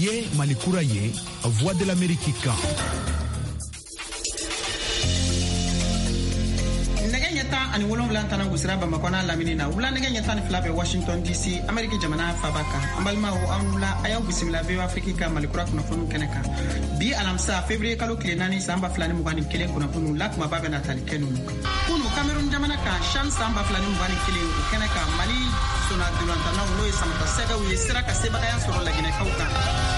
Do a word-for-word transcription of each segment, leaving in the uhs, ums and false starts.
Ye Malikura ye, Voix de l'Amérique kan. Ani wolonwula tana gusira Bamako n'a lamini na wula nɛgɛ ɲɛ tan ni fila bɛ Washington D C Amérique jamana faba kan an balimaw an wula a y'aw bisimila V O A Afrique ka Malikura kunnafoniw kɛnɛ kan bi alamisa février kalo tile naani san ba fila ni mugan ni kelen kunnafoniw la kumaba bɛ na tali kɛ ninnu kunu Cameroun jamana kan CHAN san ba fila ni mugan ni kelen o kɛnɛ kan Mali sona dolantanaw n'o ye samata sɛgɛw ye sira ka sebagaya sɔrɔ laginɛkaw kan.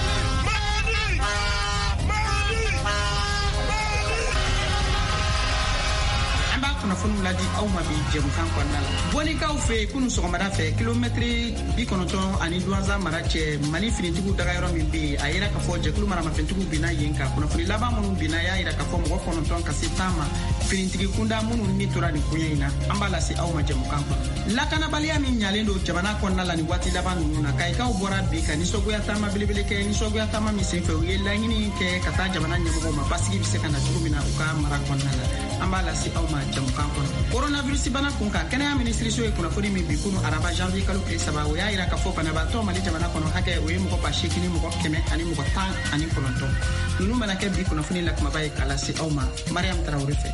Kunnafoniw ladi aw ma bi jɛmukan kɔnɔna la bɔnikaw fɛ kunu sɔgɔmada fɛ kilomɛtiri bi kɔnɔntɔn ani duwanza mara cɛ Mali finitigiw dagayɔrɔ min bɛ yen a yira k'a fɔ jɛkulu maramafɛntigiw binna yen kan kunnafoni laban minnu binna y'a yira k'a fɔ mɔgɔ kɔnɔntɔn ka se tan ma finitigi kunda minnu ni tora nin koɲɛ in na an b'a lase aw ma jɛmukan kɔnɔ lakanabaliya min ɲalen don jamana kɔnɔna la nin waati laban ninnu na kayikaw bɔra bi ka nisɔngoya taama belebele kɛ nisɔngoya taama min senfɛ u ye laɲini kɛ ka taa jamana ɲɛmɔgɔw ma basigi bɛ se ka na cogo min na u ka mara kɔnɔna la an b'a lase aw ma jɛmukan kɔnɔ. Coronavirus bana kun kan kɛnɛya minisiriso ye kunnafoni min bi kunu araba janvier kalo tile saba o y'a yira k'a fɔ banabaatɔ Mali jamana kɔnɔ hakɛ o ye mɔgɔ ba seegin ni mɔgɔ kɛmɛ ani mɔgɔ tan ani kɔnɔntɔn ninnu mana kɛ bi kunnafoni la kumaba ye k'a lase aw ma Mariam Tarawele fɛ.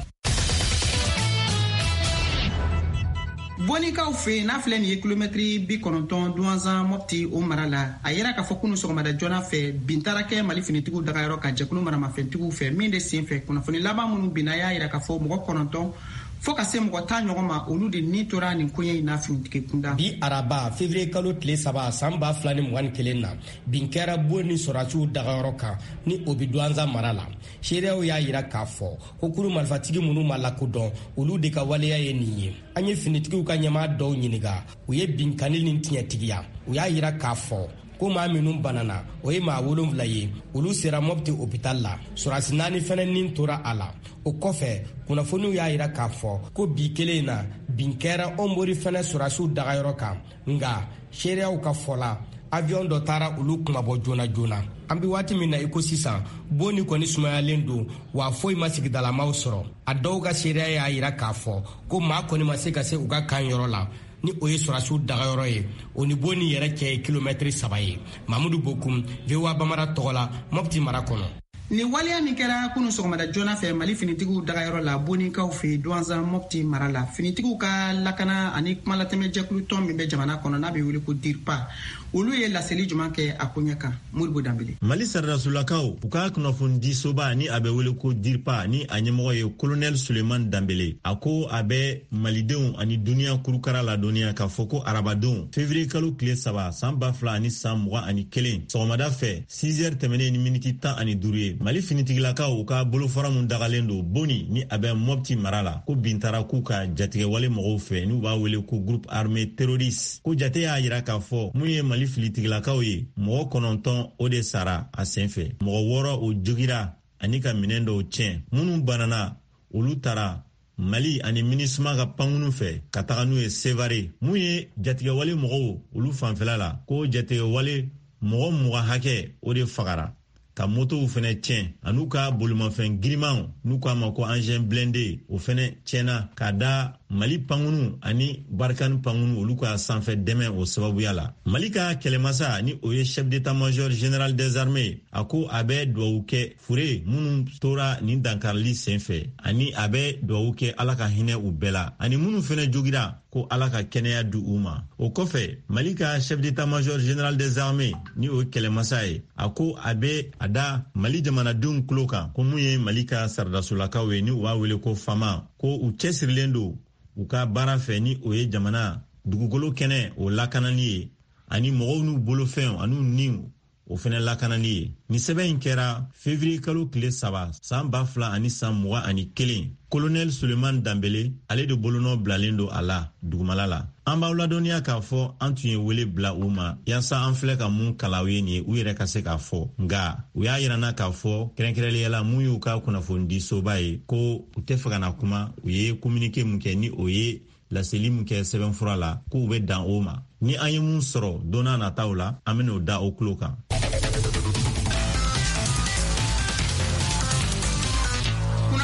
Bɔnikaw fɛ n'a filɛ nin ye kilomɛtiri bi kɔnɔntɔn duwanzan Mopti o mara la a yira k'a fɔ kunu sɔgɔmada joona fɛ bin taara kɛ Mali finitigiw dagayɔrɔ ka jɛkulu maramafɛntigiw fɛ min de sen fɛ kunnafoni laban minnu binna y'a yira k'a fɔ mɔgɔ kɔnɔntɔn fo ka se mɔgɔ tan ɲɔgɔn ma olu de ni tora nin koɲɛ in na finitigi kunda. Bi araba février kalo tile saba san ba fila ni mugan ni kelen na bin kɛra Bon ni Sɔrɔsiw dagayɔrɔ kan ni o bi duwanza mara la seereyaw y'a yira k'a fɔ ko kuru marifatigi minnu ma lakodɔn olu de ka waleya ye nin ye an ye finitigiw ka ɲɛmaa dɔw ɲininka u ye binkani ni tiɲɛtigiya u y'a yira k'a fɔ ko maa minnu banana o ye maa wolonwula ye olu sera Mopti hôpital la Sɔrɔsi naani fɛnɛ nin tora a la o kɔfɛ kunnafoniw y'a yira k'a fɔ ko bi kelen na bin kɛra Ombori fɛnɛ Sɔrɔsiw dagayɔrɔ kan nga seereyaw ka fɔ la avion dɔ taara olu kumabɔ joona joona an bi waati min na i ko sisan Boni kɔni sumayalen don wa foyi ma sigidalamaw sɔrɔ a dɔw ka seereya y'a yira k'a fɔ ko maa kɔni ma se ka se u ka kan yɔrɔ la ni o ye Sɔrɔsiw dagayɔrɔ ye o ni Boni yɛrɛ cɛ ye kilomɛtiri saba ye Mamudu Bokum V O A Bamara tɔgɔ la Mopti mara kɔnɔ. Ni waleya min kɛra kunu sɔgɔmada joona fɛ Mali finitigiw dagayɔrɔ la Bonikaw fɛ duwanzan Mopti mara la finitigiw ka lakana ani kumalatɛmɛ jɛkulu tɔn min bɛ jamana kɔnɔ n'a bɛ wele ko DIRPA olu ye laseli juman kɛ a koɲɛ kan Moribo Danbele. Mali saridasolakaw u ka kunnafoni soba ni a bɛ wele ko DIRPA ni a ɲɛmɔgɔ ye Colonel Suleiman Danbele a ko a bɛ malidenw ani duniya kurukara ladɔnniya k'a fɔ ko arabadenw février kalo tile saba san ba fila ani san mugan ani kelen sɔgɔmada fɛ six heures tɛmɛnen ni miniti tan ani duuru ye Mali finitigilakaw u ka bolofara mun dagalen don Boni ni a bɛ Mopti mara la ko bin taara k'u ka jatigɛwale mɔgɔw fɛ n'u b'a wele ko groupe armé terroriste ko jate y'a yira k'a fɔ mun ye Mali filitigilakaw ye mɔgɔ kɔnɔntɔn o de sara a senfɛ mɔgɔ wɔɔrɔ o jogira ani ka minɛn dɔw tiɲɛ minnu banana olu taara Mali ani MINUSMA ka pankunu fɛ ka taga n'u ye Sevare mun ye jatigɛwale mɔgɔw olu fanfɛla la ko jatigɛwale mɔgɔ mugan hakɛ o de fagara ka motow fɛnɛ tiɲɛ an'u ka bolimafɛn girimanw n'u k'a ma ko engin blindé o fɛnɛ tiɲɛna k'a da Mali pankunu ani Barkani pankunu olu ka sanfɛ dɛmɛ o sababuya la Mali ka kɛlɛmasa ni o ye chef d'état-major général des armées a ko a bɛ duwawu kɛ fure minnu tora nin dankarili senfɛ ani a bɛ duwawu kɛ Ala ka hinɛ u bɛɛ la ani minnu fɛnɛ jogira ko Ala ka kɛnɛya di u ma o kɔfɛ Mali ka chef d'état-major général des armées ni o ye kɛlɛmasa ye a ko a bɛ a da Mali jamanadenw tulo kan ko mun ye Mali ka saridasolakaw ye ni u b'a wele ko fama ko u cɛsirilen don u ka baara fɛ ni o ye jamana dugukolo kɛnɛ o lakanali ye ani mɔgɔw n'u bolofɛnw ani niw o fɛnɛ lakanali ye ni sɛbɛn in kɛra février kalo tile saba san ba fila ani san mugan ani kelen Colonel Suleiman Danbele ale de bolonɔ bilalen don a la dugumala la an b'aw ladɔnniya k'a fɔ an tun ye wele bila u ma yaasa an filɛ ka mun kalaw ye nin ye u yɛrɛ ka se k'a fɔ nga u y'a yirana k'a fɔ kɛrɛnkɛrɛnnenya la mun y'u ka kunnafoni di soba ye ko u tɛ fɛ ka na kuma u ye communiqué mun kɛ ni o ye laseli mun kɛ sɛbɛnfura la k'u bɛ dan o ma ni an ye mun sɔrɔ don n'a nataw la an bɛn'o da o tulo kan. Kunnafoniw bɛ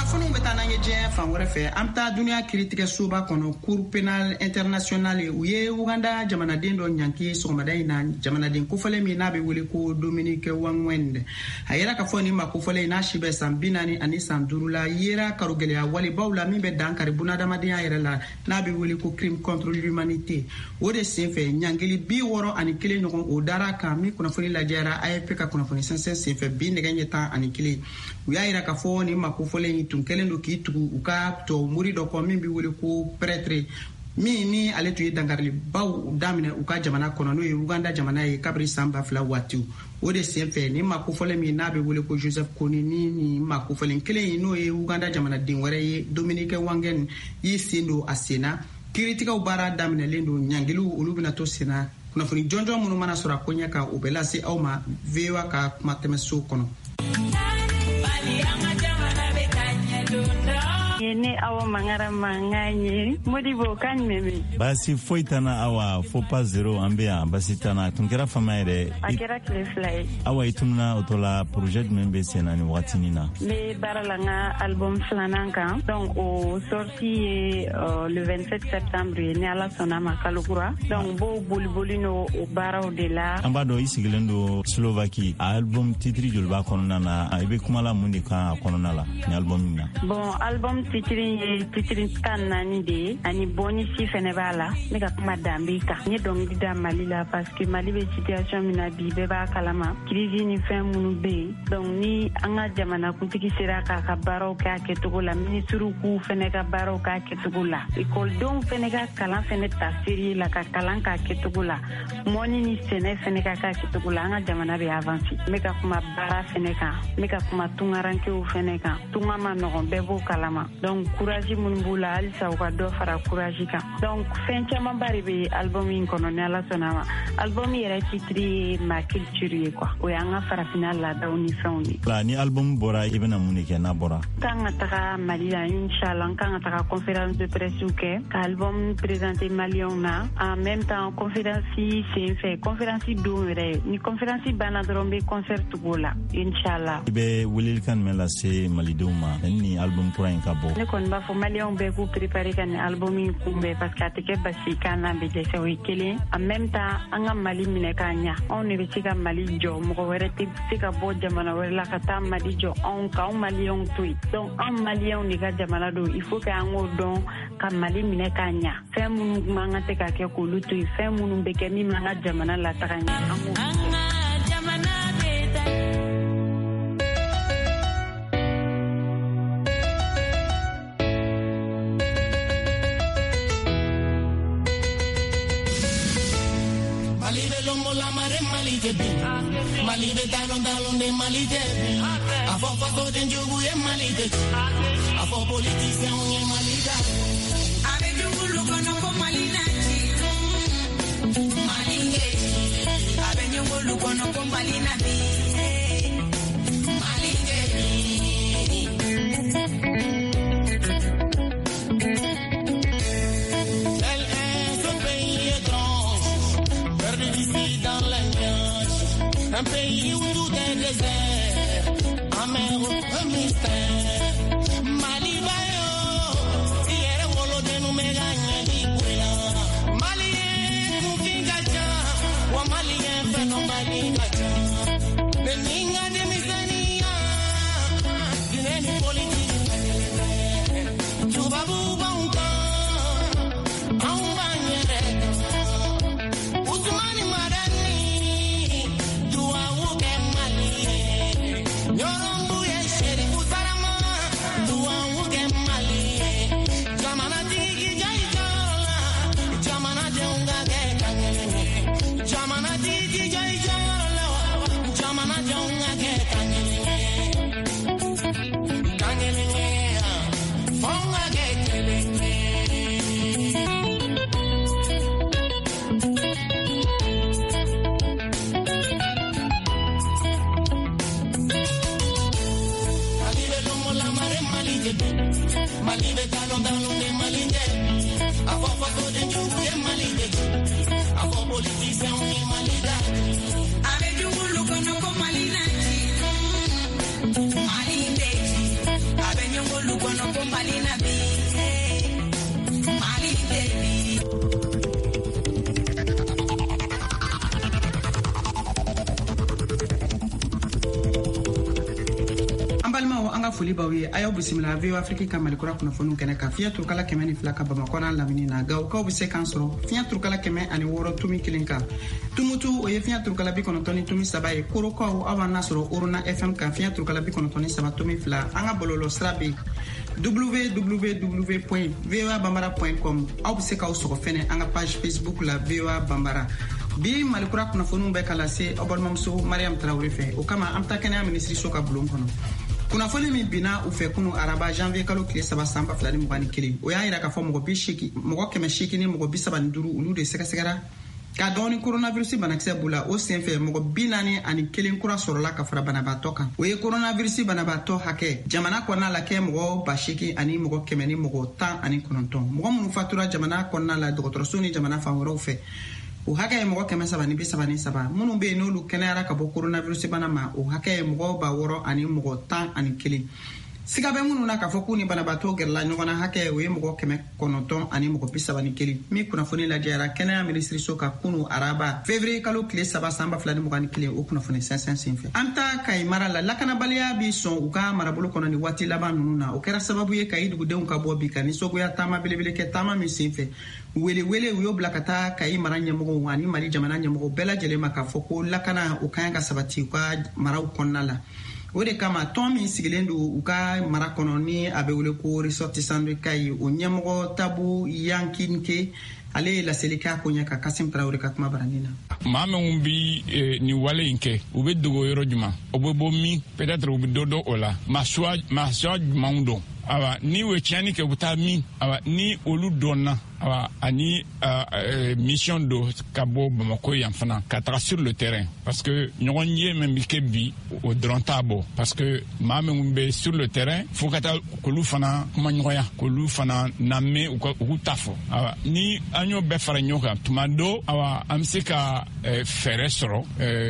tanan ye diɲɛ fan wɛrɛ fɛ an ta duniya kiritigɛ soba kɔnɔ cour pénal international u ye Uganda jamanaden dɔ ɲanki sɔgɔmada in na jamanaden kofɔlen min n'a bɛ wele ko Dominique Wangwende a yera ka fɔ ni ma kofɔlen n'a si bɛ san bi naani ani san duuru la yera karogɛlɛya walibaw la min bɛ dan kari bunadamadenya yɛrɛ la n'a bɛ wele ko crime contre l'humanité o de senfɛ ɲangili bi wɔɔrɔ ani kelen ɲɔgɔn o dara kan min kunnafoni lajɛra A F P ka kunnafoni sɛnsɛn senfɛ bi nɛgɛ ɲɛ tan ani kelen u y'a yira ka fɔ ni ma kofɔlen tun kɛlen don k'i tugu u ka tɔ muri dɔ kɔ min bɛ wele ko prêtre min ni ale tun ye dankaribaw daminɛ u ka jamana kɔnɔ n'o ye Uganda jamana ye kabiri san ba fila waatiw o de senfɛ ni ma kofɔlen min n'a bɛ wele ko Joseph Kony ni ni ma kofɔlen kelen in n'o ye Uganda jamanaden wɛrɛ ye Dominique Wangwende y'i sen don a sen na kiiritigɛw baara daminɛlen don ɲangiliw olu bɛna to sen na kunnafoni jɔnjɔn minnu mana sɔrɔ a ko ɲɛ kan o bɛ lase aw ma V O A ka kumatɛmɛso kɔnɔ. Ne awa mangara manganye modibo kan meme basi foi tana awa fo pas zero ambia basi tana tunkera fama yɛrɛ akera kile fly awa itumna otola projet membe sena ni watini na me baralanga album flanan kan donc au sorti euh, le vingt-sept septembre ni ala sona makalukura donc bo boli boli no o baraw de la ambado isigelen do Slovaquie album titri jolba konona na ibe kumala mundi kan konona la ni album na bon album titrin ye titrin kan nani de ani boni si fene bala ne ka kuma dambika ni donc da Mali la parce que Mali be situation mina bi be ba kalama crise ni fem munu be donc ni anga jamana kuntiki sira ka ka baro ka ke togola ministru ku fene ka baro ka ke togola école donc fene ka kalan fene tasiri la ka kalan ka ke togola moni ni sene fene ka ka ke togola anga jamana be avancer me ka kuma bara fene ka me ka kuma tungaranke u fene ka tungama no be bo kalama donc courage mun bula alisa ka do fara courage kan donc fin caman bari be album in kono ne ala sonama album yɛrɛ titri ma culture quoi o yanga fara final la dawni fawni la ni album bora ibena munike na bora tanga taka Mali la inshallah kanga taka conférence de presse ke album présenter Malion na en même temps conférence c'est fait conférence do re ni conférence bana drombe concert gola inshallah be wilil kan mela se Mali duma ni album pour un cabo ne kon ba fo Malion be ku préparer kan album in kumbe parce que atike basi kana be je se wikele en même temps anga Mali mine kanya on ne be tika Mali jo mo were te tika bo jamana were la kata Mali jo on ka Malion tui donc en Malion ni ga jamana do il faut que ango don ka Mali mine kanya fem mun manga te ka ke ko lutu fem mun be ke mi manga jamana la takanya ango jamana beta Mali de talon talon de Mali de a fo fo de jugu e Mali de a fo politicien e Mali da ave jugu lu kono ko Mali na ji Mali de ave jugu lu kono ko Mali na bi Mali de elle est un pays étrange perdu ici dans la un pays où tout est désert, amer un mystère. Mali bayo, hier wolo de nous me gagne di kuya. Mali kukingacha, wa Mali phénomène gacha. Le ninga de misania, dineni politique. Tubabu banka, aubanyere. Usmani marani. Mali de talon talon de Mali de a fo fo de jugu e Mali de a fo politicien e Mali da ave jugu lu kono ko Mali na ji Mali de ave jugu lu kono ko ka foli baw ye ayo bisimila V O Afrique ka malikura kunnafoniw kɛnɛ ka fiɲɛ turukala kɛmɛ ni fila ka Bamakɔ n'a lamini na Gawukaw bɛ se k'an sɔrɔ fiɲɛ turukala kɛmɛ ani wɔɔrɔ tumi kelen kan Tumutu o ye fiɲɛ turukala bi kɔnɔntɔn ni tumi saba ye Korokaw aw b'an lasɔrɔ Orona F M kan fiɲɛ turukala bi kɔnɔntɔn ni saba tumi fila an ka bɔlɔlɔ sira bɛ w w w point v o a bambara point com aw bɛ se k'aw sɔgɔ fɛnɛ an ka page Facebook la V O A Bambara bi malikura kunnafoniw bɛ ka lase aw balimamuso Mariam Tarawele fɛ o kama an bɛ taa kɛnɛya minisiriso ka bulon kɔnɔ kunnafoni min binna u fɛ kunu araba janvier kalo tile saba san ba fila ni mugan ni kelen o y'a yira k'a fɔ mɔgɔ bi seegin mɔgɔ kɛmɛ seegin ni mɔgɔ bi saba ni duuru olu de sɛgɛsɛgɛra k'a dɔn ni coronavirus banakisɛ b'u la o senfɛ mɔgɔ bi naani ani kelen kura sɔrɔla ka fara banabaatɔ kan o ye coronavirus banabaatɔ hakɛ jamana kɔnɔna la kɛ mɔgɔ ba seegin ani mɔgɔ kɛmɛ ni mɔgɔ tan ani kɔnɔntɔn mɔgɔ minnu fatura jamana kɔnɔna la dɔgɔtɔrɔso ni jamana fan wɛrɛw fɛ o hakɛ ye mɔgɔ kɛmɛ saba ni bi saba ni saba minnu bɛ yen n'olu kɛnɛyara ka bɔ coronavirus bana ma o hakɛ ye mɔgɔ ba wɔɔrɔ ani mɔgɔ tan ani kelen siga bɛ minnu na k'a fɔ k'u ni banabaatɔ gɛrɛla ɲɔgɔn na hakɛ o ye mɔgɔ kɛmɛ kɔnɔntɔn ani mɔgɔ bi saba ni kelen min kunnafoni lajɛra kɛnɛya minisiriso ka kunu araba février kalo tile saba san ba fila ni mugan ni kelen o kunnafoni sɛnsɛn senfɛ an ta Kayi mara la lakanabaliya bi sɔn u ka marabolo kɔnɔ ni waati laban ninnu na o kɛra sababu ye Kayi dugudenw ka bɔ bi ka nisɔngoya taama belebele kɛ taama min senfɛ wele wele u y'o bila ka taa Kayi mara ɲɛmɔgɔw ani Mali jamana ɲɛmɔgɔw bɛɛ lajɛlen ma k'a fɔ ko lakana o kan ka sabati u ka maraw kɔnɔna la o de kama tɔn min sigilen don u ka mara kɔnɔ ni a bɛ wele ko ressortissant de Kayi o ɲɛmɔgɔ Tabu Yankinke ale ye laseli k'a ko ɲɛ ka Kasim Tarawele ka kuma barani na maa minnu bi ni wale in kɛ u bɛ dogo yɔrɔ jumɛn o bɛ bɔ min peut-être u bɛ dɔ dɔn o la maa suwa jumɛnw dɔn awa ni o ye tiɲɛni kɛ u bɛ taa min awa ni olu dɔnna awa ani mission do ka bɔ Bamako yan fana ka taga sur le terrain parce que ɲɔgɔn ye min bɛ kɛ bi o dɔrɔn t'a bɔ parce que maa minnu bɛ sur le terrain fo ka taa k'olu fana kuma ɲɔgɔnya k'olu fana lamɛn u ka u k'u ta fɔ awa ni an y'o bɛɛ fara ɲɔgɔn kan tuma dɔ awa an bɛ se ka fɛɛrɛ sɔrɔ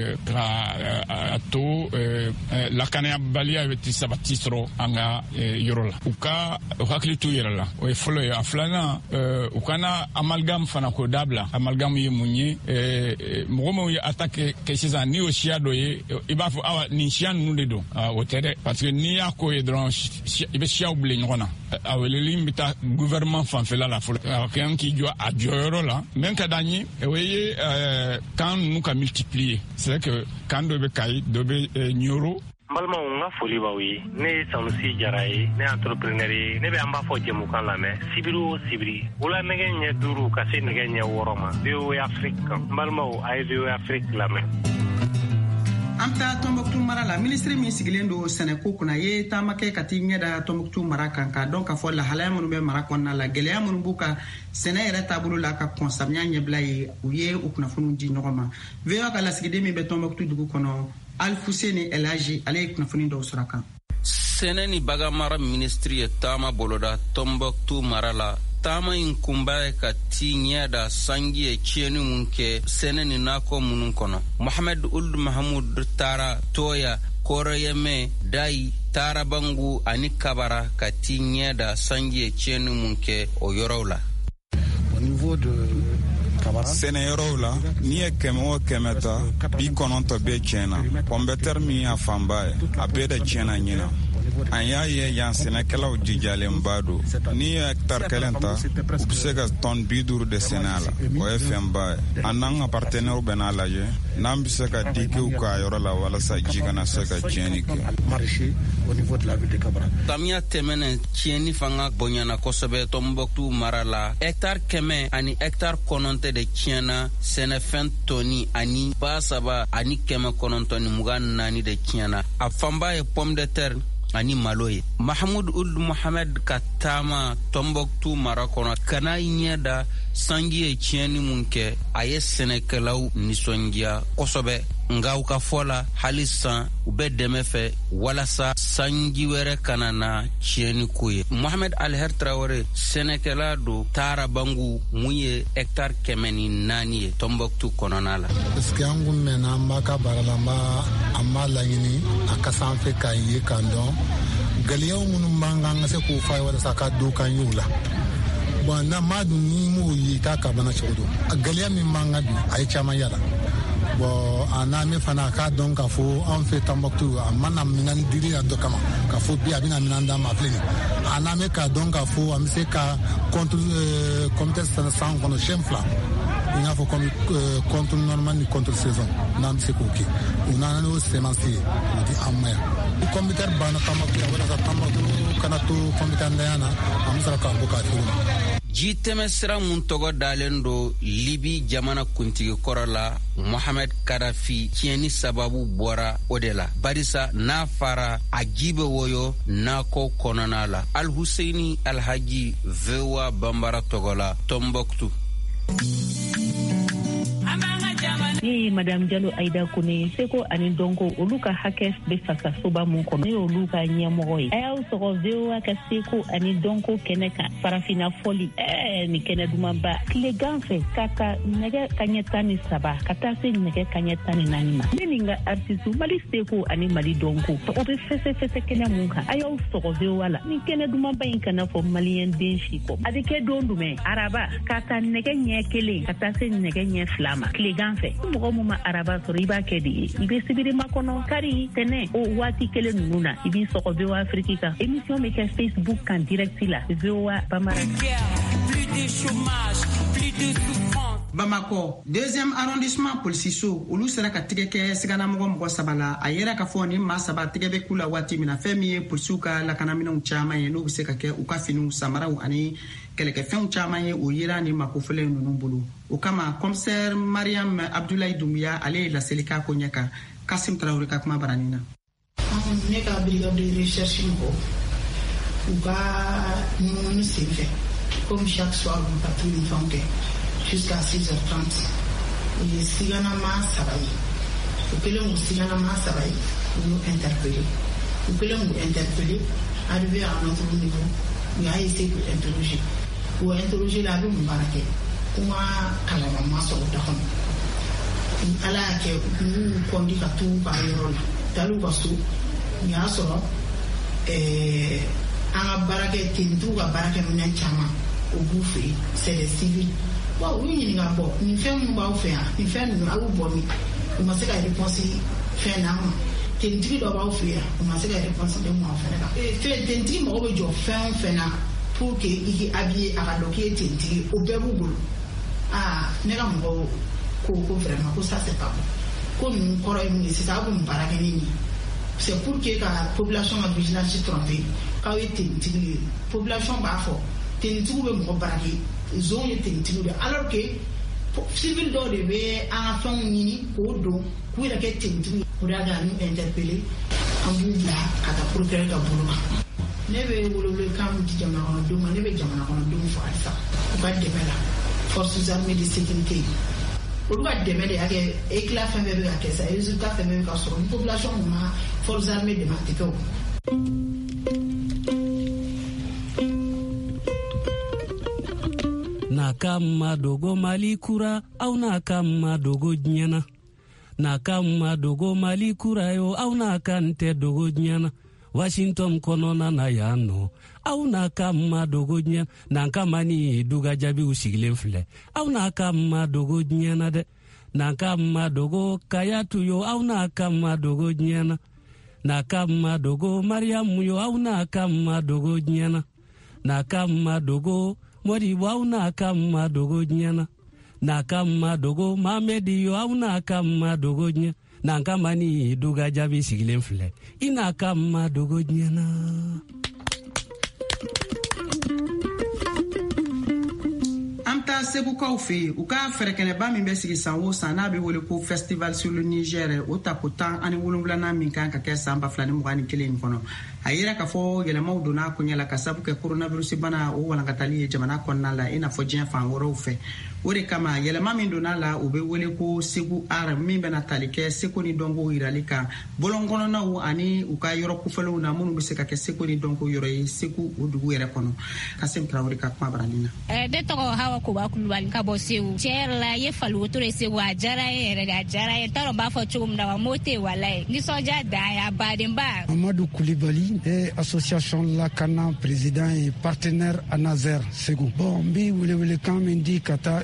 ka a to lakanayabaliya bɛ ti sabati sɔrɔ an ka yɔrɔ la u ka hakili t'u yɛrɛ la o ye fɔlɔ ye a filanan u kana amalgame fana ko dabila amalgame ye mun ye mɔgɔ minnu ye attaque kɛ sisan ni y'o siya dɔ ye i b'a fɔ awa nin siya ninnu de don o tɛ dɛ parce que n'i y'a ko ye dɔrɔn i bɛ siyaw bilen ɲɔgɔn na a weleli bɛ taa gouvernement fanfɛla la fɔlɔ a kan k'i jɔ a jɔyɔrɔ la min ka d'an ye o ye kan ninnu ka multiplier c'est que kan dɔ bɛ Kayi dɔ bɛ Nioro n balimaw n ka foli b'aw ye ne ye Sanusi Jara ye ne ye entrepreneur ye ne bɛ an b'a fɔ jɛmukan lamɛn sibiri o sibiri wula nɛgɛ ɲɛ duuru ka se nɛgɛ ɲɛ wɔɔrɔ ma V O A Afrique kan n balimaw a ye V O A Afrique lamɛn an taa Tɔnbɔkutu mara la minisiri min sigilen don sɛnɛko kunna ye taama kɛ ka t'i ɲɛ da Tɔnbɔkutu mara kan k'a dɔn k'a fɔ lahalaya minnu bɛ mara kɔnɔna la gɛlɛya minnu b'u ka sɛnɛ yɛrɛ taabolo la ka kɔn samiya ɲɛbila ye u ye u kunnafoniw di ɲɔgɔn ma V O A ka lasigiden min bɛ Tɔnbɔkutu dugu kɔnɔ Alfuseni Elaji ale ye kunnafoni dɔw sɔrɔ kan sɛnɛ ni bagan mara ministri ye taama boloda Tɔnbɔkutu mara la taama in kunba ye ka ti ɲɛ da sanji ye tiɲɛni mun kɛ sɛnɛ ni nakɔ minnu kɔnɔ Mohamed Ould Mahamud taara Toya Kɔrɔyɛmɛ Dayi Taarabangu ani Kabara ka ti ɲɛ da sanji ye tiɲɛni mun kɛ o yɔrɔw la au niveau de sɛnɛyɔrɔw la n'i ye kɛmɛ o kɛmɛ ta bi kɔnɔntɔ bɛɛ tiɲɛna pɔnbɛtɛri min y'a fanba ye a bɛɛ de tiɲɛna ɲina an y'a ye yan sɛnɛkɛlaw jijalenba don n'i ye hɛkitari kelen ta u bɛ se ka tɔn bi duuru de sɛnɛ a la o ye fɛnba ye an n'an ka partenɛrw bɛ n'a lajɛ n'an bɛ se ka dikew k'a yɔrɔ la walasa ji kana se ka tiɲɛni kɛ tamiya tɛmɛnɛ tiɲɛni fanga bonyana kosɛbɛ Tɔnbɔkutu mara la hɛkitari kɛmɛ ani hɛkitari kɔnɔntɔn de tiɲɛna sɛnɛfɛn tɔni ani ba saba ani kɛmɛ kɔnɔntɔn ni mugan naani de tiɲɛna a fanba ye pomme de terre ani malo ye Mahamud Ould Mohamed ka taama Tɔnbɔkutu mara kɔnɔ kana ɲɛ da sanji ye tiɲɛni mun kɛ a ye sɛnɛkɛlaw nisɔndiya kosɛbɛ nga u ka fɔ la hali san u bɛ dɛmɛ fɛ walasa sanji wɛrɛ kana na tiɲɛni ko ye Mohamed Alher Traore sɛnɛkɛla do Taarabangu mun ye hɛkitari kɛmɛ ni naani ye Tɔnbɔkutu kɔnɔna la est-ce que an kun mɛnna an b'a ka baara la an b'a laɲini a ka sanfɛ k'a ye k'an dɔn gɛlɛyaw minnu b'an kan an ka se k'o f'a ye walasa a ka don kan y'o la bon na maa dun n'i m'o ye i t'a ka bana cogo don a gɛlɛya min b'an kan bi a ye caman yala bon en ame fana ka don ka fo en fait Tombouctou amana minan diri ya dokama ka fo bi abina minan da ma pleni en ame ka don ka fo am se ka contre comité sans kono chemfla il a faut comme contre normal ni contre saison nam se ko ki una no semansi di amma di comité bana Tombouctou wala za Tombouctou kana to comité ndayana am sara ka boka fi ji tɛmɛ sira mun tɔgɔ dalen do libi jamana kuntigi kɔrɔ la Mohamed Kadafi tiɲɛni sababu bɔra o de la barisa n'a fara a ji bɛ woyo nakɔ kɔnɔna la Al Husseini Alhaji Vewa Bambara tɔgɔ la Tombouctou. Ni Madame Diallo Aïda Kone seko ani donko oluka hakes be fasa soba mun kono ni oluka nyamoro yi ayaw soko zewa ka seko ani donko keneka parafina foli eh ni keneduma ba kleganfe kaka nege kanyetani saba kata se nege kanyetani nanima meninga artistu mali seko ani mali donko to obe fese fese kenya munka ayaw soko zewa la ni keneduma ba inkana fo malien denshi ko adike dondume araba kata nege nyekele kata se nege nye flama kleganfe mɔgɔ mun ma araba sɔrɔ i b'a kɛ de ye i bɛ sibiri makɔnɔ kari tɛnɛ o waati kelen ninnu na i b'i sɔgɔ V O A Afrique kan émission bɛ kɛ Facebook kan direct la V O A Bambara. Bamako deuxième arrondissement polisi so olu sera ka tigɛ kɛ sigana mɔgɔ mɔgɔ saba la a yɛrɛ ka fɔ ni maa saba tigɛ bɛ k'u la waati min na fɛn min ye polisiw ka lakanaminɛw caman ye n'o bɛ se ka kɛ u ka finiw samaraw ani kɛlɛkɛfɛnw caman ye o yera ni makofɔlen ninnu bolo o kama commissaire Mariam Abdoulaye Doumbouya ale ye laseli k'a ko ɲɛ kan Kasim Traoré ka kuma barani na. Ne ka brigade de recherche mɔgɔ u ka ɲɔgɔn sen fɛ comme chaque soir u ka patrouille fɛnw kɛ jusqu'à six heures trente. Il y a siganama sabayi. Ou que l'on siganama sabayi, nous interpeller. Ou que l'on interpeller, arriver à notre niveau, il a essayé d'interroger. Ou interroger la rue Mbarake. Ou à Kalama sur le Dahon. Alors que nous conduisons à tout par le rôle. Talou Bassou, il y a solo. Un barake tintou à barake Munachama. Au bouffé, c'est les civils. Bon, oui, il y a un bon. Une femme va faire. Une femme va vous bonner. Vous m'avez qu'à dépenser. Faire un an. T'es doit va faire. Vous m'avez qu'à dépenser de moi. Faire t'es dit moi je fais un faire pour que il est habillé à la loquette t'es dit au béboul. Ah, n'est pas mon co vraiment. Que ça c'est pas bon. Comme nous croyons c'est ça vous me parlez. C'est pour que la population a vigilance se tromper. Quand il t'es dit population va fort. T'es dit vous me parlez. Zone tintigue alors que civil do de be en fond ni ko do ku la ke tintigue pour aga nous interpeller en bouba kata procureur ka buluka ne be wolo le kam di jama on do ne be jama on do fo alsa ba de bela forces armées de sécurité pour ba de bela ake éclat fin be ga ke ça résultat fait même ka sur une population ma forces armées de matiko. Na kama dogo mali kura au na kama dogo nyana na kama dogo mali kura yo au na kante dogo nyana Washington konona na yano au na kama dogo nyana na kama ni duga jabi usigilen fle au na kama dogo nyana de na kama dogo kayatu yo au na kama dogo nyana na kama dogo Mariam yo au na kama dogo nyana na kama dogo Mori wau na kama dogo nyana na kama dogo Mamedi yo au na kama dogo nyana na kama ni duga jabi sigilen fle ina kama dogo nyana. Amta sebukaw fe u ka fɛrɛkɛnɛba min bɛ sigi san o san n'a bɛ wele ko festival sur le Niger o tako tan ani wolonwulanan min kan ka kɛ san ba fila ni mugan ni kelen kɔnɔ a yera k'a fɔ yɛlɛmaw donna ko ɲɛ la ka sabu kɛ coronavirus bana o walankatali ye jamana kɔnɔna la i n'a fɔ diɲɛ fan wɛrɛw fɛ o de kama yɛlɛma min donna la o bɛ wele ko Segu Art min bɛna tali kɛ seko ni dɔnko yirali kan bɔlɔnkɔnɔnaw ani u ka yɔrɔ kofɔlenw na minnu bɛ se ka kɛ seko ni dɔnko yɔrɔ ye Segu o dugu yɛrɛ kɔnɔ Kasim Traoré ka kuma barani na. Ne tɔgɔ Hawa Koba Kulubali ka bɔ Segu tiɲɛ yɛrɛ la ye Fali Wotoro Segu a diyara ye yɛrɛ de a diyara ye t'a dɔn b'a fɔ cogo min na wa m'o tɛ wala ye nisɔndiya dan ye a badenba. Amadou Koulibaly est association Lakana président et partenaire à Nazer Segu. Bon n bi welewelekan min di ka taa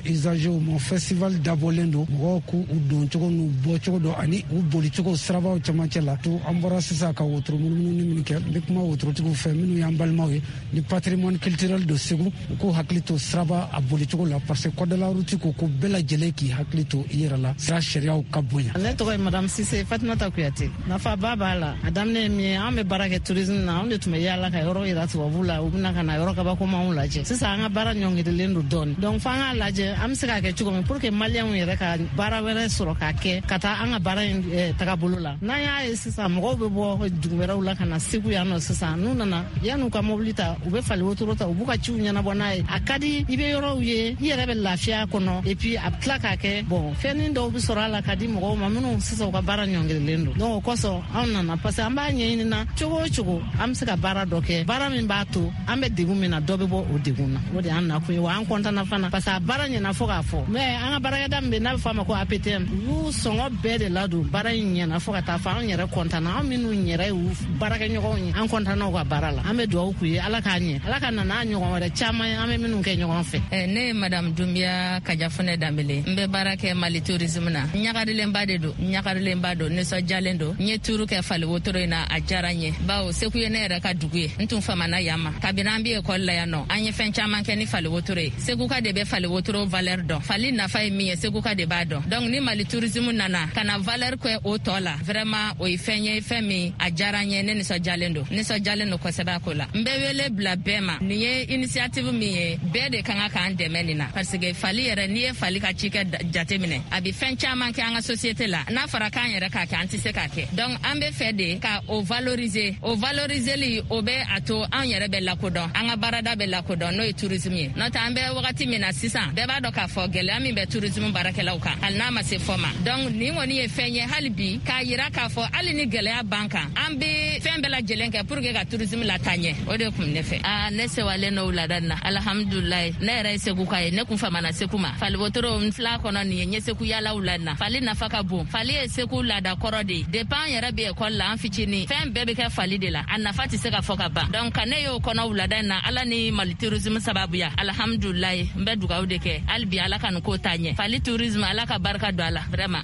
usagers mon festival dabolen do mɔgɔw k'u u don cogo n'u bɔ cogo dɔ ani u boli cogo sirabaw cɛmancɛ la to an bɔra sisan ka wotoro munumunu ni minnu kɛ n bɛ kuma wotorotigiw fɛ minnu y'an balimaw ye ni patrimoine culturel de Segu u k'u hakili to siraba a boli cogo la parce que code de la route ko ko bɛɛ lajɛlen k'i hakili to i yɛrɛ la sira sariyaw ka bonya. Ne tɔgɔ ye madame Sise Fatumata Kuyate. Nafa ba b'a la a daminɛ ye min ye an bɛ baara kɛ tourisme na an de tun bɛ yaala ka yɔrɔ yira tubabuw la u bɛna ka na yɔrɔ kabakomanw lajɛ sisan an ka baara ɲɔngirilen don dɔɔni donc f'an k'a lajɛ an bɛ se k'a kɛ cogo min pour que maliyɛnw yɛrɛ ka baara wɛrɛ sɔrɔ k'a kɛ ka taa an ka baara in tagabolo la n'an y'a ye sisan mɔgɔw bɛ bɔ dugu wɛrɛw la ka na Segu yan nɔ sisan n'u nana yan'u ka mobili ta u bɛ fali wotoro ta u b'u ka ciw ɲɛnabɔ n'a ye a ka di i bɛ yɔrɔw ye i yɛrɛ bɛ lafiya kɔnɔ et puis a bɛ tila k'a kɛ bon fɛnnin dɔw bɛ sɔrɔ a la ka di mɔgɔw ma minnu sisan u ka baara ɲɔngirilen don donc o kosɔn anw nana parce que an b'a ɲɛɲini na cogo o cogo an bɛ se ka baara dɔ kɛ baara min b'a to an bɛ degun min na dɔ bɛ bɔ o degun na o de y'an nakun ye wa an kɔntanna fana parce que a baara ɲɛna fo k'a fɔ mais an ka baarakɛda min bɛ n'a bɛ fɔ a ma ko A P T M u y'u sɔngɔ bɛɛ de ladon baara in ɲɛna fo ka taa fɔ an yɛrɛ kɔntanna an minnu yɛrɛ y'u baarakɛɲɔgɔnw ye an kɔntanna u ka baara la an bɛ dugawu k'u ye ala k'a ɲɛ ala ka na n'a ɲɔgɔn wɛrɛ caman ye an bɛ minnu kɛ ɲɔgɔn fɛ. Eh, ne ye madame Dumbiya Kajafune Dambele n bɛ baara kɛ Mali tourisme na ɲagarilenba de don ɲagarilenba don nisɔndiyalen don n ye tuuru kɛ fali wotoro in na a diyara n ye bawo Segu ye ne yɛrɛ ka dugu ye n tun famana yan ma kabini an bɛ ekɔli la yan nɔ an ye fɛn caman kɛ ni fali wotoro ye Segu ka de bɛ fali wotoro valeur dɔn fali nafa ye min ye Segu ka de b'a dɔn donc ni Mali tourisme nana ka na valeur kɛ o tɔ la vraiment o ye fɛn ye fɛn min a diyara n ye ne nisɔndiyalen don nisɔndiyalen don kosɛbɛ a ko la n bɛ wele bila bɛɛ ma nin ye initiative min ye bɛɛ de kan ka k'an dɛmɛ nin na parce que fali yɛrɛ n'i ye fali ka ci kɛ jateminɛ a bɛ fɛn caman kɛ an ka société la n'a fɔra k'an yɛrɛ k'a kɛ an tɛ se k'a kɛ donc an bɛ fɛ de ka o valoriser o valoriseli o bɛ a to an yɛrɛ bɛ lakodɔn an ka baarada bɛ lakodɔn n'o ye tourisme ye n'o tɛ an bɛ wagati min na sisan bɛɛ b'a dɔn k'a fɔ gɛlɛya min bɛ tourisme baarakɛlaw kan hali n'a ma se fɔ ma donc nin kɔni ye fɛn ye hali bi k'a yira k'a fɔ hali ni gɛlɛya b'an kan an bɛ fɛn bɛɛ lajɛlen kɛ pour que ka tourisme lataa ɲɛ o de kun ne fɛ aa ne sewalen n'o lada na alhamdulilayi ne yɛrɛ ye Segu ka ye ne kun famana Segu ma fali wotoro n fila kɔnɔ nin ye n ye Segu yalaw la na fali nafa ka bon fali ye Segu lada kɔrɔ de ye depuis an yɛrɛ bɛ ekɔli la an fitinin fɛn bɛɛ bɛ kɛ fali de la a nafa tɛ se ka fɔ ka ban donc ka ne y'o kɔnɔ wulada in na ala ni Mali tourisme sababuya alhamdulilayi n bɛ dugawu de kɛ hali bi ala ka nin ko taa ɲɛ fali tourisme ala ka barika don a la vraiment.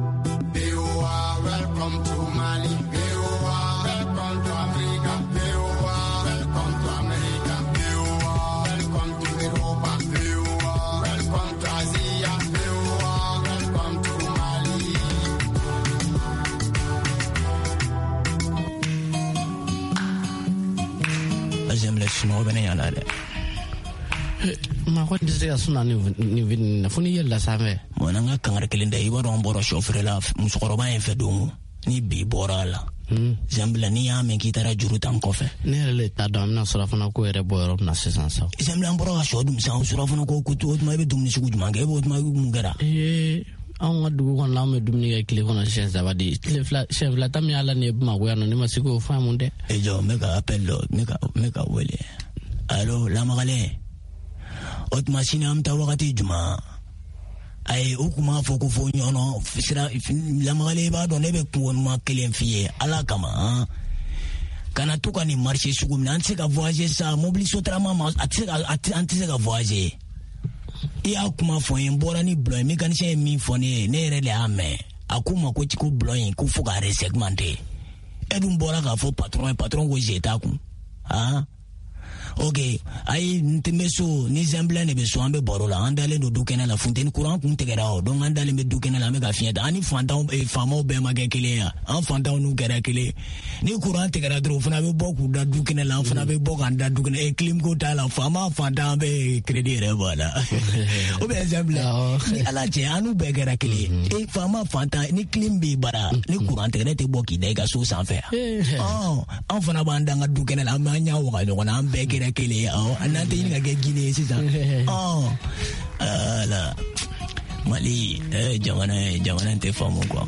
Welcome to Mali. Welcome to Africa. Welcome to America. Welcome to Europa. Welcome to Asia. Welcome to Mali. Azemle sino bene yalale. Ma ko ndise ya suna ni ni vin funi yella same mona nga kangare kelenda iba ron boro chauffeur la musokoroba en fedomu ni bi borala zambla ni ya men kitara juru tan kofe ne le ta dam na sura fana ko ere boyro na sesan sa zambla boro ga shodum sa sura fana ko kutu ma be dum ni sugu juma ga be ma ngara eh an wadu ko la me dum ni ga kile kono chef zabadi le chef la tam ya la ne ma go ya no ni ma siko famunde e jo mega appello mega mega wele allo la magale ot machine am ta wakati juma ay ukuma foko fo nyono sira la magale ba do nebe ko ma kelen fiye ala kama kana tuka ni marché sugu nan se ka voyager sa mobili sotra mama atse atse ka voyager ya kuma fo en bora ni bloy mécanicien mi fo ne ne rele ame akuma ko tiko bloy ko fo ga resegmenté edum bora ka fo patron patron ko jeta ku ah ok ay ntemeso ni zambla ne be so ambe borola andale do dukena la fontaine courant kun tegera o donc andale be dukena la me ga fienta ani fantaw e famo be magé kele ya en fantaw nu gera kele ni courant tegera dro fana be boku da dukena la fana be boku anda dukena e clim ko ta la fama fantaw be crédit re voilà o be zambla ni ala je anu be gera kele e fama fanta ni clim be bara ni courant tegera te boki de ga so sans faire oh en fana banda nga dukena la manya wa no na be kele oh anante ini ngage gine sisa oh ala Mali eh jangan jangan te famu quoi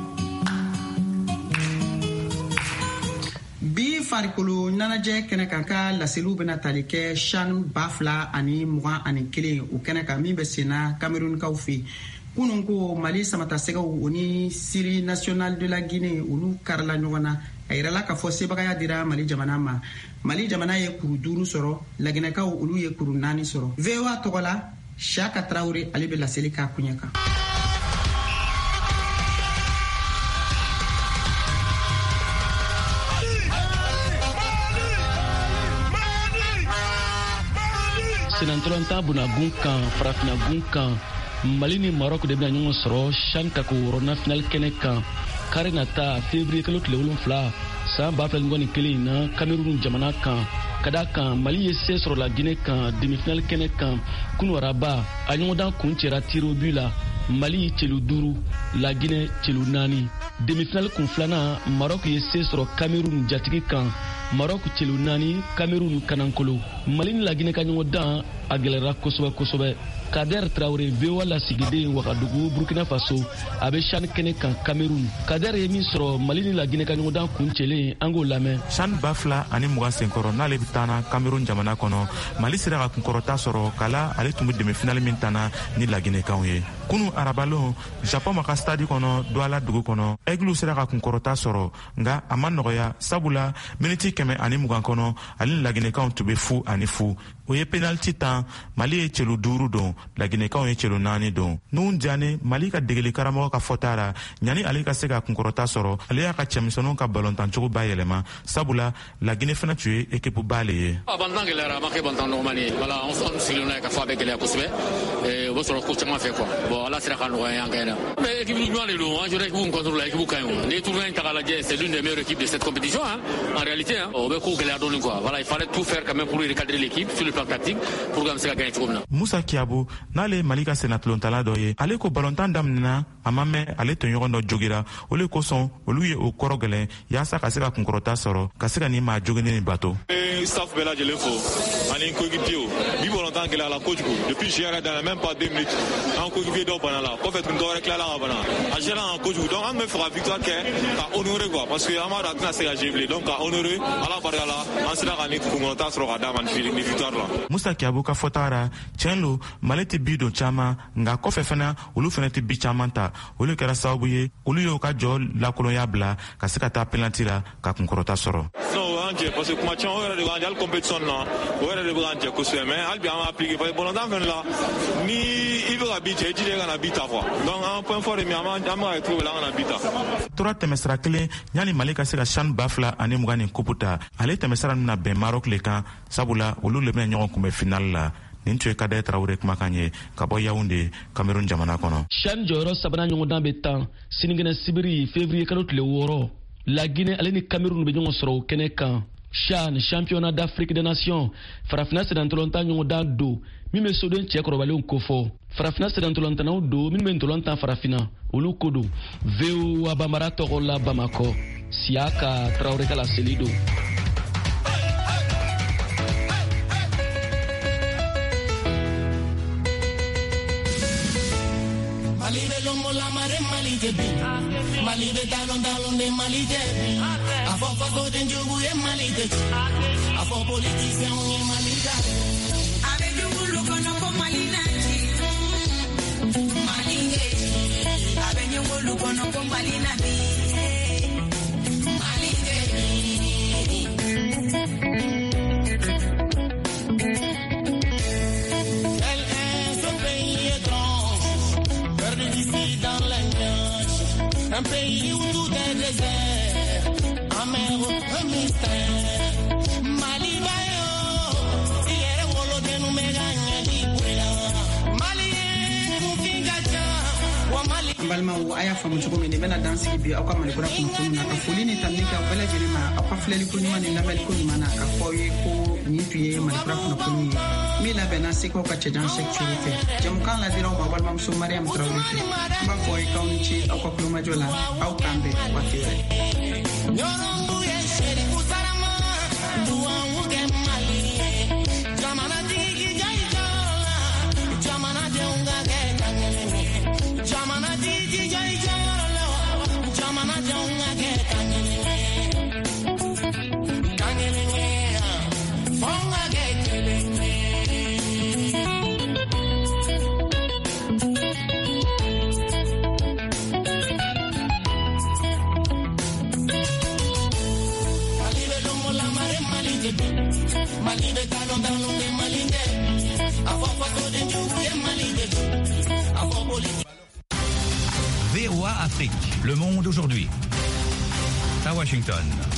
bi farikolo nanaje kɛnɛ kan ka laseliw bena tali kɛ shan bafla ani mugan ani kelen o kɛnɛ kan min bɛ senna Camerounkaw fɛ kunun ko Mali samatasɛgɛw o ni Siri national de la Guinée olu karila ɲɔgɔn na a yirala k'a fɔ sebagaya dira Mali jamana ma Mali jamana ye kuru duuru sɔrɔ Laginɛkaw olu ye kuru naani sɔrɔ V O A tɔgɔ la Shaka Traoré ale be laseli k'a kuɲɛ kan. Senantolanta bunagun kan farafinagun kan Mali ni Maroc de bena ɲɔgɔn sɔrɔ CHAN kako wɔɔrɔnan final kɛnɛ kan kari nata février kalo tile wolonfila san ba fila ni mugan ni kelen na Cameroun jamana kan ka da kan Mali ye se sɔrɔ la Guinée kan demi-finale kɛnɛ kan kunu araba a ɲɔgɔndan kun cɛra tir au but la Mali celu duuru la Guinée celu naani demi-finale kun filanan Maroc ye se sɔrɔ Cameroun jatigi kan Maroc celu naani Cameroun kanankolo Mali ni la Guinée ka ɲɔgɔndan a gɛlɛra kosɛbɛ kosɛbɛ Kader Traoré V O A lasigiden Wagadugu Burkina Faso a bɛ CHAN kɛnɛ kan Cameroun. Kader ye min sɔrɔ Mali ni la Guinée ka ɲɔgɔndan kun cɛlen an k'o lamɛn. CHAN ba fila ani mugan senkɔrɔ n'ale bɛ taana Cameroun jamana kɔnɔ Mali sera ka kunkɔrɔta sɔrɔ kala ale tun bɛ demi-finale min taana ni la Guinée-kanw ye. Kunu arabalon Japon ma ka stade kɔnɔ Douala dugu kɔnɔ Aigle sera ka kunkɔrɔta sɔrɔ nka a ma nɔgɔya sabula miniti kɛmɛ ani mugan kɔnɔ ale ni la Guinée-kanw tun bɛ fu ani fu. O ye penalty tan Mali ye celu duuru don la Guinée-kanw ye celu naani don. Nuhun Diané Mali ka degeli karamɔgɔ ka fɔta la ɲani ale ka se ka kunkɔrɔta sɔrɔ ale y'a ka cɛmisɛnninw ka balontan cogo ba yɛlɛma sabula la Guinée fana tun ye équipe ba le ye. Balontan gɛlɛyara a ma kɛ balontan nɔgɔman ye wala an sigilen n'a ye ka fɔ a bɛ gɛlɛya kosɛbɛ o bɛ sɔrɔ ko caman fɛ quoi bon ala sera ka nɔgɔya an kɛnɛ mais équipe ɲuman de don an jɔra équipe contre la équipe ka ɲi ni tournoi in ta k'a lajɛ c'est l'une des meilleures équipes de cette compétition hein en réalité hein o bɛ ko gɛlɛya dɔɔni quoi voilà il fallait tout faire quand même pour recadrer l'équipe sur le plan tactique pour que an bɛ se ka gagner cogo min na. Musa Kiabu n'ale Mali ka senatolontala dɔ ye ale ko balontan daminɛna a ma mɛn ale tɔɲɔgɔn dɔ jogira o le kosɔn olu ye o kɔrɔ gɛlɛn yaasa ka se ka kunkɔrɔta sɔrɔ ka se ka ni maa jogini ni bato. Staff bɛɛ lajɛlen fo ani coéquipier bi balontan gɛlɛya la kojugu depuis je yɛrɛ dans même pas deux minutes an coéquipier dɔw bana la kɔfɛ tun dɔwɛrɛ tilala ka bana a gênant kojugu donc an bɛ fɛ ka victoire kɛ ka honorer quoi parce que an b'a dɔn a tɛna se ka jouer bilen donc ka honorer ala barika la an sera ka ni kunkɔrɔta sɔrɔ ka d'a ma ni victoire la. Musa Kiabu ka fɔta ra tiɲɛ lo Mali tɛ bi don caman nka kɔfɛ fana olu fana tɛ bi caman ta olu kɛra sababu ye olu y'u ka jɔ lakolonya bila ka se ka taa penalty la ka kunkɔrɔta sɔrɔ. Non an jɛ parce que kuma caman o yɛrɛ de b'an jɛ hali compétition na o yɛrɛ de bɛ k'an jɛ kosɛbɛ mais hali bi an b'a appliquer parce que balontan fɛnɛ la ni i bɛ ka bi cɛ i jija i kana bi ta quoi donc an point fort ye min an b'a an bɛ ka trouver la an kana bi ta. tora tɛmɛsira kelen yanni Mali ka se ka CHAN ba fila ani mugan ni kupu ta ale tɛmɛsira min na bɛn Maroc le kan sabula olu le bɛna ɲɔgɔn kunbɛn finale la. Nin tun ye Kader Traoré kumakan ye ka bɔ Yaoundé Cameroun jamana kɔnɔ. CHAN jɔyɔrɔ sabanan ɲɔgɔndan bɛ tan sinikɛnɛ sibiri février kalo tile wɔɔrɔ la Guinée ale ni Cameroun bɛ ɲɔgɔn sɔrɔ o kɛnɛ kan. CHAN championnat d'Afrique des Nations farafina sedantolontan ɲɔgɔndan don min bɛ soden cɛ kɔrɔbalenw kofɔ farafina sedantolantanaw don min bɛ ntɔlɔntan farafina olu ko don V O A Bambara tɔgɔ la Bamakɔ Siaka Traoré ka laseli don. Mali de lomo la mare Mali de bi Mali de talon talon de Mali de bi Afo fago de njugu e Mali de Afo politicien e Mali de Ave njugu luko no ko Mali na chi Mali de Ave njugu luko no ko Mali na bi Mali de Elle est un pays étrange perdu d'ici dans la nuage, un pays où tout est désert, un mer, un mystère. Mali bayo, si eres wolo de no me gagne di buena. Mali kufingacha, wa Mali. Balmaw a y'a faamu cogo min na i bɛna dan sigi bi aw ka malikura kunnafoni na ka foli ni tanuni kɛ bɛɛ lajɛlen ma aw ka filɛli ko ɲuman ni lamɛnni ko ɲuman na ka fɔ aw ye ko nin tun ye malikura kunnafoni ye min labɛnna sekaw ka cɛjan sɛk curu fɛ jamukan ladiraw ma balimamuso mariam tarawele fɛ an b'a fɔ aw ye k'aw ni ce aw ka kulomajɔ la aw k'an bɛn waati wɛrɛ. Mali de talon talon de Mali de V O A Afrique, le monde aujourd'hui. À Washington.